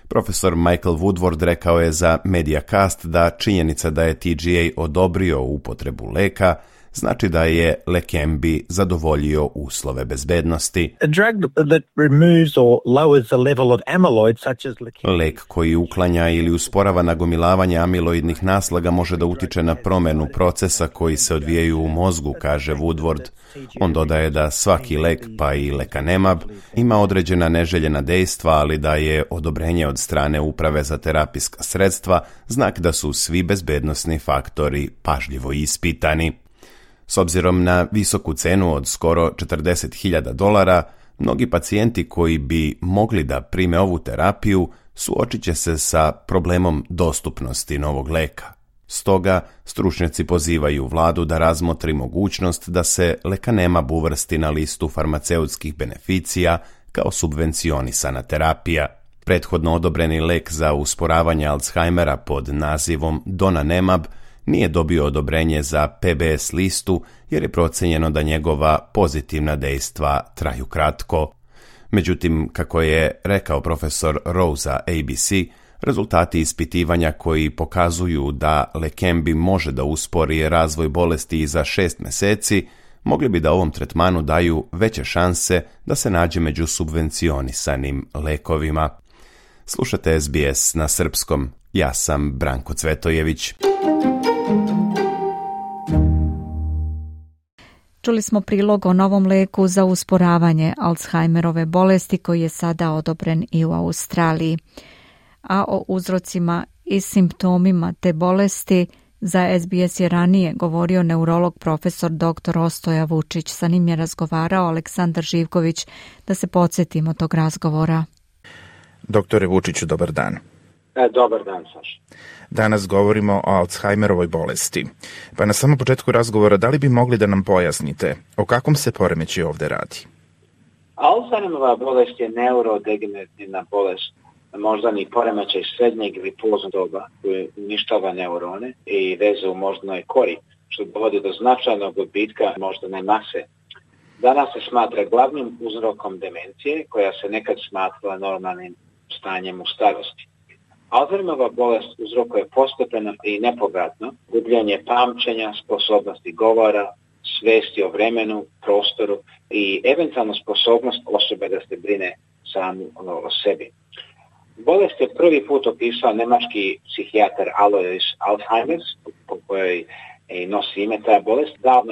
Profesor Michael Woodward rekao je za Mediacast da činjenica da je TGA odobrio upotrebu leka znači da je Leqembi zadovoljio uslove bezbednosti. Lek koji uklanja ili usporava nagomilavanje amiloidnih naslaga može da utiče na promenu procesa koji se odvijaju u mozgu, kaže Woodward. On dodaje da svaki lek, pa i lecanemab, ima određena neželjena dejstva, ali da je odobrenje od strane Uprave za terapijska sredstva znak da su svi bezbednosni faktori pažljivo ispitani. S obzirom na visoku cenu od skoro $40.000, mnogi pacijenti koji bi mogli da prime ovu terapiju suočit će se sa problemom dostupnosti novog leka. Stoga, stručnjaci pozivaju vladu da razmotri mogućnost da se lecanemab uvrsti na listu farmaceutskih beneficija kao subvencionisana terapija. Prethodno odobreni lek za usporavanje Alzheimera pod nazivom donanemab nije dobio odobrenje za PBS listu jer je procenjeno da njegova pozitivna dejstva traju kratko. Međutim, kako je rekao profesor Rosa ABC, rezultati ispitivanja koji pokazuju da Leqembi može da uspori razvoj bolesti i za 6 meseci, mogli bi da ovom tretmanu daju veće šanse da se nađe među subvencionisanim lekovima. Slušate SBS na srpskom. Ja sam Branko Cvetojević. Čuli smo prilog o novom leku za usporavanje Alzheimerove bolesti koji je sada odobren i u Australiji. A o uzrocima i simptomima te bolesti za SBS je ranije govorio neurolog profesor dr. Ostoja Vučić. Sa njim je razgovarao Aleksandar Živković. Da se podsjetimo tog razgovora. Doktore Vučiću, dobar dan. Dobar dan, Saša. Danas govorimo o Alzheimerovoj bolesti. Pa na samom početku razgovora, da li bi mogli da nam pojasnite o kakvom se poremećaju ovde radi? Alzheimerova bolest je neurodegenerativna bolest, moždani poremećaj srednjeg ili poznog doba koji uništava neurone i veze u moždanoj kori, što dovodi do značajnog odbitka moždane mase. Danas se smatra glavnim uzrokom demencije, koja se nekad smatrala normalnim stanjem u starosti. Alzheimerova bolest uzrokuje postepeno i nepovratno gubljenje pamćenja, sposobnosti govora, svesti o vremenu, prostoru i eventualno sposobnost osobe da se brine samu o sebi. Bolest je prvi put opisao nemački psihijatar Alois Alzheimers, po kojoj nosi ime ta bolest, davno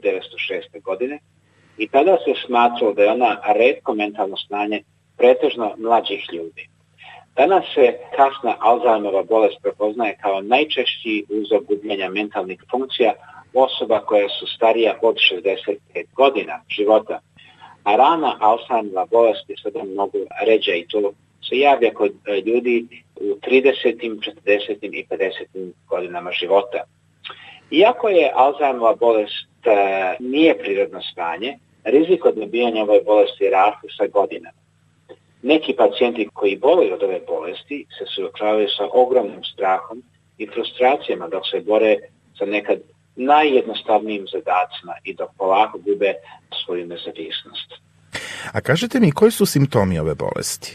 1906. godine, i tada se smatralo da je ona retko mentalno stanje pretežno mlađih ljudi. Danas se kasna Alzheimerova bolest prepoznaje kao najčešći uzrok gubljenja mentalnih funkcija osoba koja su starija od 65 godina života. A rana Alzheimerova bolest je sada mnogo ređa i to se javlja kod ljudi u 30., 40. i 50. godinama života. Iako je Alzheimerova bolest nije prirodno stanje, rizik od dobijanja ove bolesti raste sa godinama. Neki pacijenti koji boluju od ove bolesti se suočavaju sa ogromnim strahom i frustracijama dok se bore sa nekad najjednostavnijim zadacima i dok polako gube svoju nezavisnost. A kažete mi, koji su simptomi ove bolesti?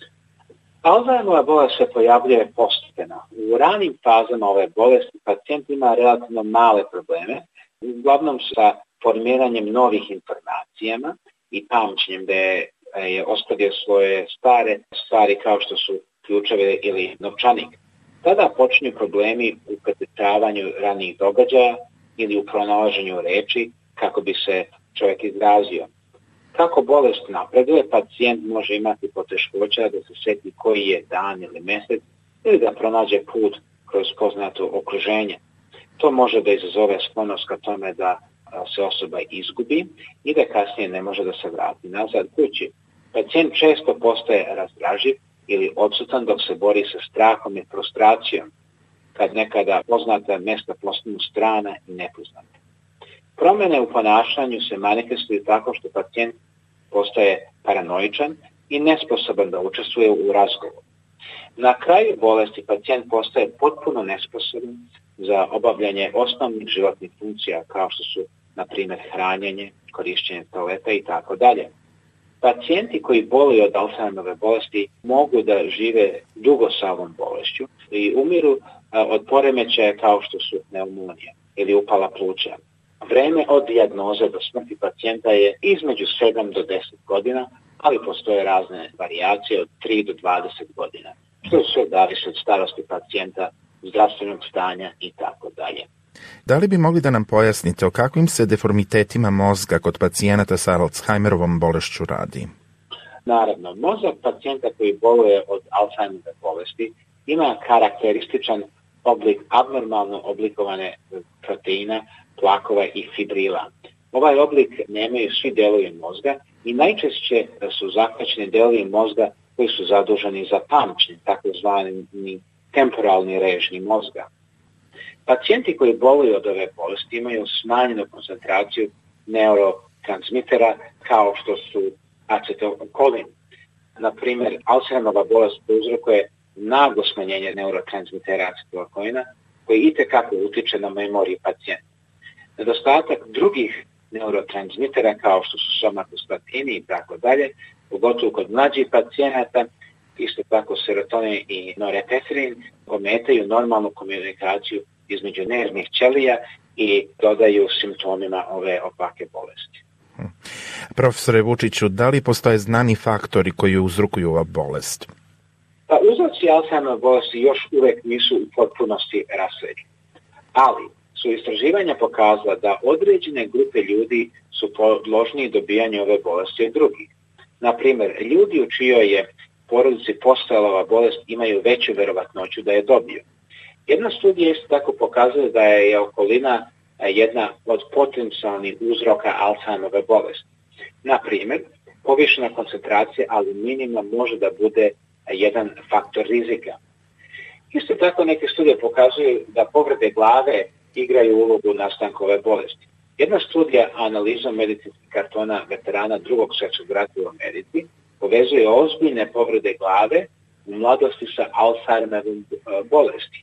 Alzheimerova bolest se pojavljuje postepeno. U ranim fazama ove bolesti pacijent ima relativno male probleme, uglavnom sa formiranjem novih informacijama i pamćenjem da je ostavio svoje stvari kao što su ključeve ili novčanik. Tada počinju problemi u prepričavanju ranijih događaja ili u pronalaženju reči kako bi se čovjek izrazio. Kako bolest napreduje, pacijent može imati poteškoća da se sjeti koji je dan ili mjesec ili da pronađe put kroz poznato okruženje. To može da izazove sklonost ka tome da se osoba izgubi i da kasnije ne može da se vrati nazad kući. Pacijent često postaje razdraživ ili odsutan dok se bori sa strahom i frustracijom, kad nekada poznata mjesta postanu strana i nepoznata. Promjene u ponašanju se manifestuju tako što pacijent postaje paranoičan i nesposoban da učestvuje u razgovoru. Na kraju bolesti pacijent postaje potpuno nesposoban za obavljanje osnovnih životnih funkcija kao što su, na primjer, hranjenje, korišćenje toaleta i tako dalje. Pacijenti koji boluju od Alzheimerove bolesti mogu da žive dugo sa ovom bolešću i umiru od poremećaja kao što su pneumonija ili upala pluća. Vreme od dijagnoze do smrti pacijenta je između 7 do 10 godina, ali postoje razne varijacije od 3 do 20 godina, što sve zavisi od starosti pacijenta, zdravstvenog stanja i tako dalje. Da li bi mogli da nam pojasnite o kakvim se deformitetima mozga kod pacijenata sa Alzheimerovom bolešću radi? Naravno, mozak pacijenta koji boluje od Alzheimerove bolesti ima karakterističan oblik abnormalno oblikovane proteina, plakova i fibrila. Ovaj oblik nemaju svi delovi mozga i najčešće su zahvaćeni delovi mozga koji su zaduženi za pamćenje, takozvani temporalni režnji mozga. Pacijenti koji boluju od ove bolesti imaju smanjenu koncentraciju neurotransmitera kao što su acetilkolin. Na primjer, Alzheimerova bolest prouzrokuje naglo smanjenje neurotransmitera acetilkolina koji itekako utiče na memoriju pacijenta. Nedostatak drugih neurotransmitera kao što su somatostatini i tako dalje, pogotovo kod mlađih pacijenata, isto tako serotonin i norepinefrin ometaju normalnu komunikaciju između nervnih ćelija i dodaju simptomima ove opake bolesti. Profesore Vučiću, da li postoje znani faktori koji uzrokuju ova bolest? Pa uzroci Alzheimerove bolesti još uvek nisu u potpunosti rasvetljenje, ali su istraživanja pokazala da određene grupe ljudi su podložniji dobijanju ove bolesti od drugih. Na primjer, ljudi u čijoj je porodici postojala ova bolest imaju veću verovatnoću da je dobiju. Jedna studija isto tako pokazuje da je okolina jedna od potencijalnih uzroka Alzheimerove bolesti. Na primjer, povišena koncentracija aluminijuma može da bude jedan faktor rizika. Isto tako neke studije pokazuju da povrede glave igraju ulogu u nastanku ove bolesti. Jedna studija analizom medicinskih kartona veterana drugog svjetskog rata u Americi povezuje ozbiljne povrede glave u mladosti sa Alzheimerovom bolesti.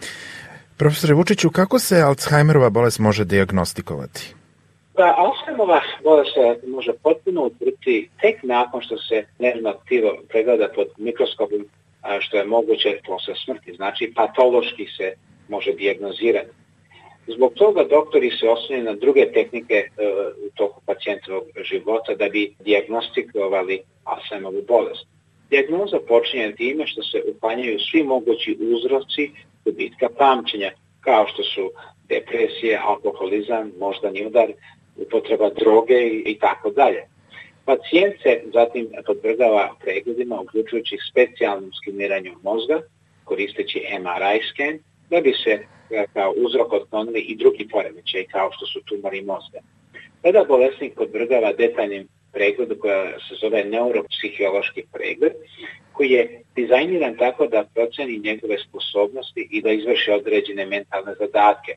Profesore Vučiću, kako se Alzheimerova bolest može dijagnostikovati? Pa, Alzheimerova bolest se može potpuno utvrditi tek nakon što se nervno tkivo pregleda pod mikroskopom, što je moguće posle smrti. Znači, patološki se može dijagnozirati. Zbog toga doktori se oslanjaju na druge tehnike u toku pacijentovog života da bi dijagnostikovali Alzheimerovu bolest. Dijagnoza počinje time što se uklanjaju svi mogući uzroci gubitka pamćenja, kao što su depresija, alkoholizam, moždani udar, upotreba droge i tako dalje. Pacijent se zatim podvrgava pregledima, uključujući specijalnom skeniranju mozga, koristeći MRI sken, da bi se kao uzrok otklonili i drugi poremećaji, kao što su tumori mozga. Tada bolesnik podvrgava detaljnim pregledu koja se zove neuropsihološki pregled, koji je dizajniran tako da proceni njegove sposobnosti i da izvrši određene mentalne zadatke.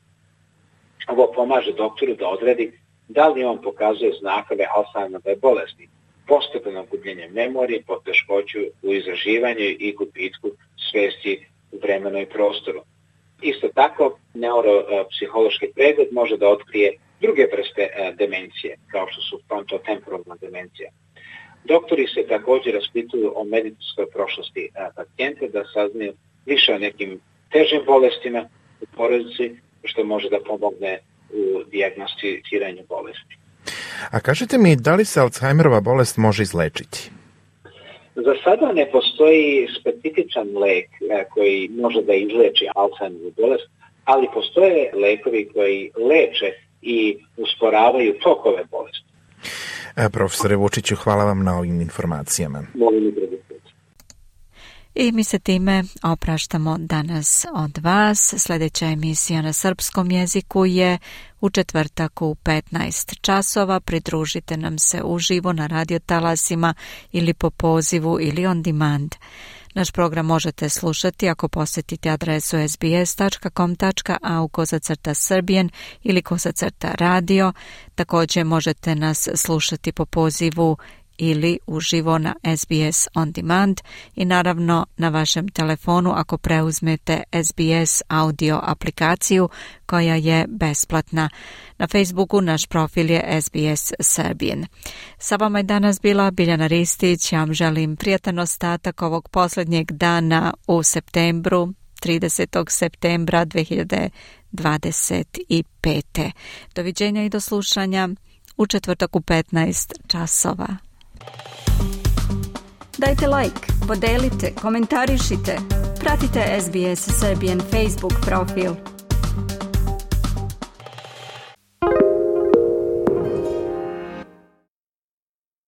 Ovo pomaže doktoru da odredi da li on pokazuje znakove Alzheimerove bolesti, postepeno gubljenje memorije, poteškoću u izraživanju i gubitku svesti u vremenu i prostoru. Isto tako, neuropsihološki pregled može da otkrije druge vrste demencije, kao što su frontotemporalna demencija. Doktori se također raspituju o medicinskoj prošlosti pacijenta da saznaju više o nekim težim bolestima u porodici, što može da pomogne u dijagnosticiranju bolesti. A kažete mi, da li se Alzheimerova bolest može izlečiti? Za sada ne postoji specifičan lek koji može da izleči Alzheimerovu bolest, ali postoje lekovi koji leče i usporavaju tok ove bolesti. Profesore Vučiću, hvala vam na ovim informacijama. I mi se time opraštamo danas od vas. Sljedeća emisija na srpskom jeziku je u četvrtak u 15 časova. Pridružite nam se uživo na radiotalasima ili po pozivu ili on demand. Naš program možete slušati ako posjetite adresu sbs.com.au/Serbian ili /radio. Također možete nas slušati po pozivu ili uživo na SBS On Demand i naravno na vašem telefonu ako preuzmete SBS audio aplikaciju koja je besplatna. Na Facebooku naš profil je SBS Serbian. Sa vama je danas bila Biljana Ristić. Ja vam želim prijatan ostatak ovog posljednjeg dana u septembru, 30. septembra 2025. Doviđenja i do slušanja u četvrtak u 15 časova. Dajte like, podelite, komentarišite. Pratite SBS Serbian Facebook profil.